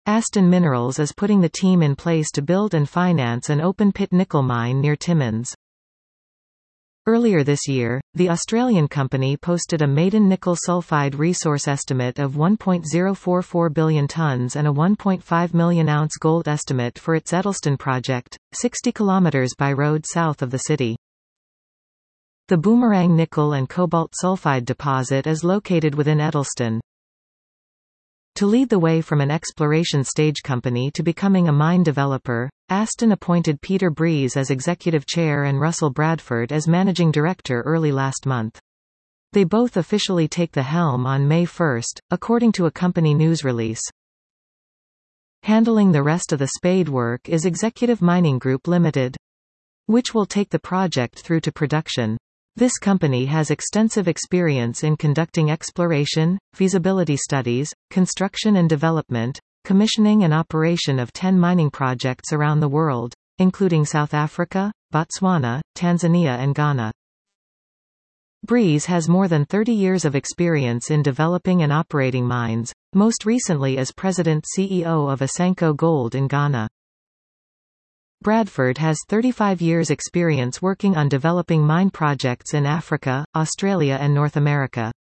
Aston Minerals is putting the team in place to build and finance an open-pit nickel mine near Timmins. Earlier this year, the Australian company posted a maiden nickel sulfide resource estimate of 1.044 billion tonnes and a 1.5 million ounce gold estimate for its Edelston project, 60 km by road south of the city. The Boomerang nickel and cobalt sulfide deposit is located within Edelston. To lead the way from an exploration stage company to becoming a mine developer, Aston appointed Peter Breeze as executive chair and Russell Bradford as managing director early last month. They both officially take the helm on May 1, according to a company news release. Handling the rest of the spade work is Executive Mining Group Limited, which will take the project through to production. This company has extensive experience in conducting exploration, feasibility studies, construction and development, commissioning and operation of 10 mining projects around the world, including South Africa, Botswana, Tanzania and Ghana. Breeze has more than 30 years of experience in developing and operating mines, most recently as President-CEO of Asanko Gold in Ghana. Bradford has 35 years' experience working on developing mine projects in Africa, Australia and North America.